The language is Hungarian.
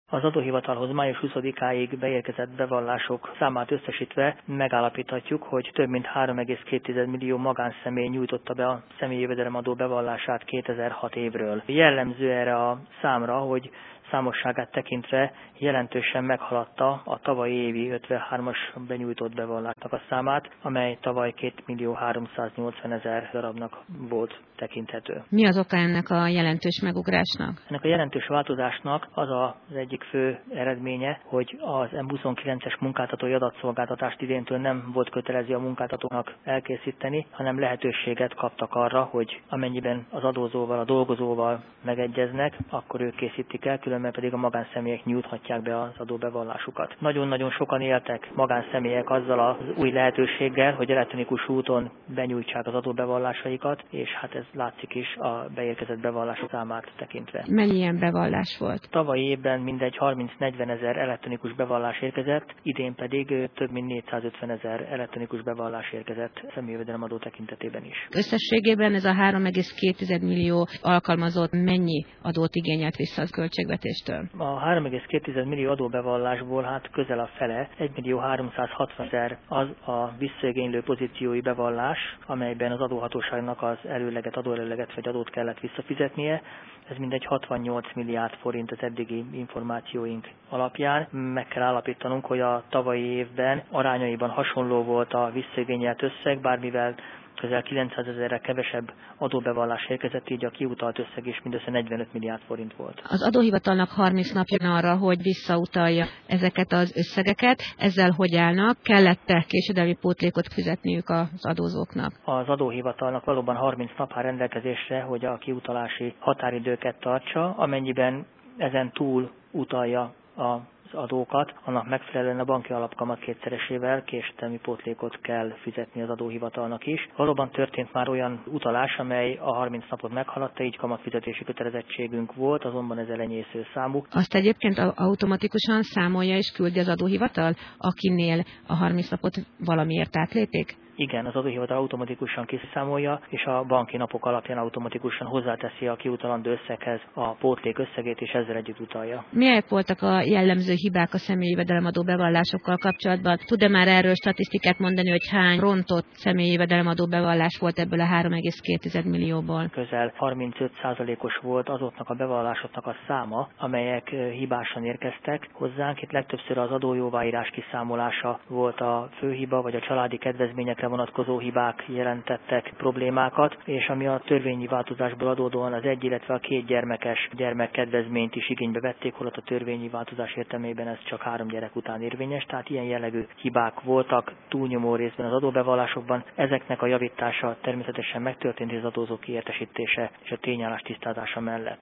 Az adóhivatalhoz május 20-áig beérkezett bevallások számát összesítve megállapíthatjuk, hogy több mint 3,2 millió magánszemély nyújtotta be a személyi jövedelemadó bevallását 2006 évről. Jellemző erre a számra, hogy számosságát tekintve jelentősen meghaladta a tavalyi évi 53-as benyújtott bevallásnak a számát, amely tavaly 2.380.000 darabnak volt tekinthető. Mi az oka ennek a jelentős megugrásnak? Ennek a jelentős változásnak az egyik fő eredménye, hogy az M29-es munkáltatói adatszolgáltatást idéntől nem volt kötelező a munkáltatóknak elkészíteni, hanem lehetőséget kaptak arra, hogy amennyiben az adózóval, a dolgozóval megegyeznek, akkor ők készítik el, különben pedig a magánszemélyek nyújthatják be az adóbevallásukat. Nagyon-nagyon sokan éltek magánszemélyek azzal az új lehetőséggel, hogy elektronikus úton benyújtsák az adóbevallásaikat, és hát ez látszik is a beérkezett bevallások számát tekintve. Mennyi ilyen bevallás volt? Tavalyi évben mindegy 30-40 ezer elektronikus bevallás érkezett, idén pedig több mint 450 ezer elektronikus bevallás érkezett személyi jövedelemadó tekintetében is. Összességében ez a 3,2 millió alkalmazott mennyi adót igényelt vissza az költségvetéstől? A 3,2 millió adóbevallásból hát közel a fele, 1.360.000 az a visszaigénylő pozíciói bevallás, amelyben az adóhatóságnak az adóelőleget vagy adót kellett visszafizetnie. Ez mindegy 68 milliárd forint az eddigi információink alapján. Meg kell állapítanunk, hogy a tavalyi évben arányaiban hasonló volt a visszaigényelt összeg, bár mivel közel 900 000-re kevesebb adóbevallás érkezett, így a kiutalt összeg is mindössze 45 milliárd forint volt. Az adóhivatalnak 30 napja arra, hogy visszautalja ezeket az összegeket. Ezzel hogy állnak? Kellett-e késedelmi pótlékot fizetniük az adózóknak? Az adóhivatalnak valóban 30 nap áll rendelkezésre, hogy a kiutalási határidőket tartsa, amennyiben ezen túl utalja az adókat, annak megfelelően a banki alapkamat kétszeresével késedelmi pótlékot kell fizetni az adóhivatalnak is. Valóban történt már olyan utalás, amely a 30 napot meghaladta, így kamatfizetési kötelezettségünk volt, azonban ez elenyésző számú. Azt egyébként automatikusan számolja és küldi az adóhivatal, akinél a 30 napot valamiért átlépik? Igen, az adóhivatal automatikusan kiszámolja, és a banki napok alapján automatikusan hozzáteszi a kiutalandó összeghez a pótlék összegét, és ezzel együtt utalja. Milyen voltak a jellemző hibák a személyi jövedelemadó bevallásokkal kapcsolatban? Tud-e már erről statisztikát mondani, hogy hány rontott személyi jövedelemadó bevallás volt ebből a 3,2 millióból? Közel 35%-os volt azoknak a bevallásoknak a száma, amelyek hibásan érkeztek hozzánk. Itt legtöbbször az adójóváírás kiszámolása volt a fő hiba, vagy a családi kedvezményekre vonatkozó hibák jelentettek problémákat, és ami a törvényi változásból adódóan az illetve a 2 gyermekes gyermekkedvezményt is igénybe vették, holott a törvényi változás értelmében ez csak 3 gyerek után érvényes, tehát ilyen jellegű hibák voltak túlnyomó részben az adóbevallásokban. Ezeknek a javítása természetesen megtörtént az adózók kiértesítése és a tényállás tisztázása mellett.